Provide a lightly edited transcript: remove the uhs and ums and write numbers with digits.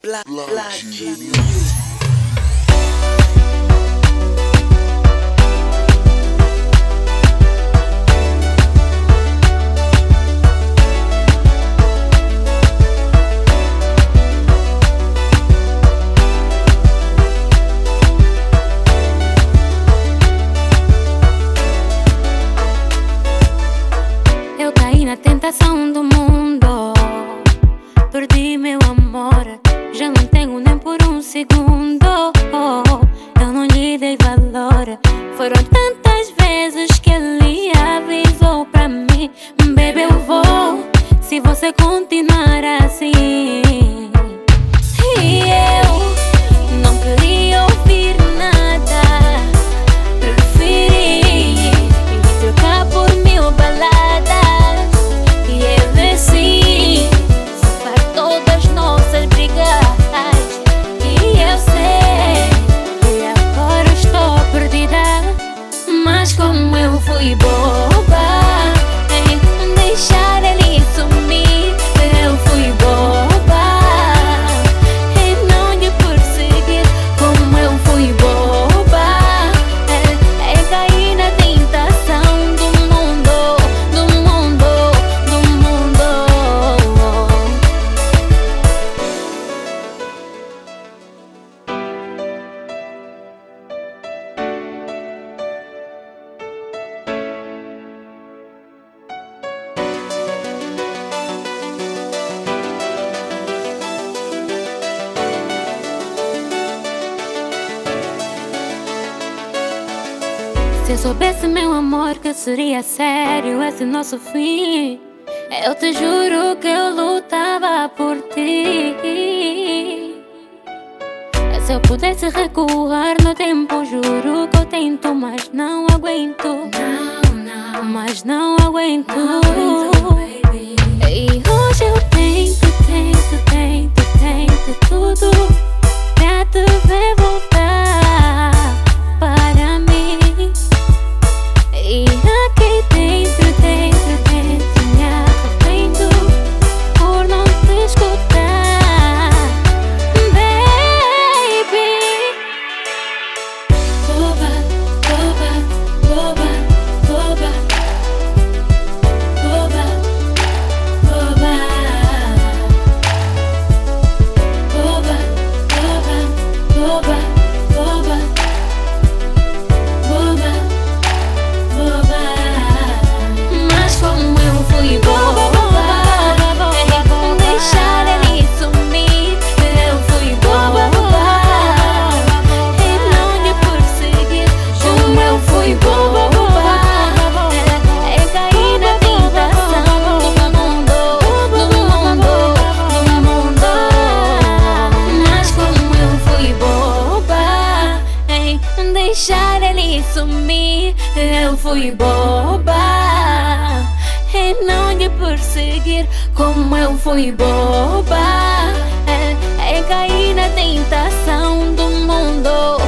Eu caí na tentação do mundo, perdi meu amor, já não tenho nem por um segundo. Eu não lhe dei valor. Foram tantas vezes que ele avisou pra mim: baby, eu vou, se você continuar assim. E eu não queria ouvir nada, preferi me trocar por 1000 baladas. E eu desci, sofrer todas nossas brigas. E eu sei que agora estou perdida, mas como eu fui boba em deixar ele sumir. Eu fui boba em não lhe perseguir. Como eu fui boba em cair na tentação do mundo, do mundo, do mundo. Se eu soubesse, meu amor, que seria sério esse nosso fim, eu te juro que eu lutava por ti. Se eu pudesse recuar no tempo, juro que eu tento, mas não aguento. Mas não aguento. E hoje eu tento tudo pra te ver voltar para mim. E aqui dentro me arrependo por não te escutar, baby. Boba, boba, boba, boba, boba, boba, boba, boba, boba, boba, boba, boba. Mas como eu fui boba em deixar ele sumir. Eu fui boba em não lhe perseguir. Como eu fui boba em cair na tentação do mundo, do mundo, do mundo. Mas como eu fui boba em deixar ele sumir. Eu fui boba em não lhe perseguir. Como eu fui boba em cair na tentação do mundo.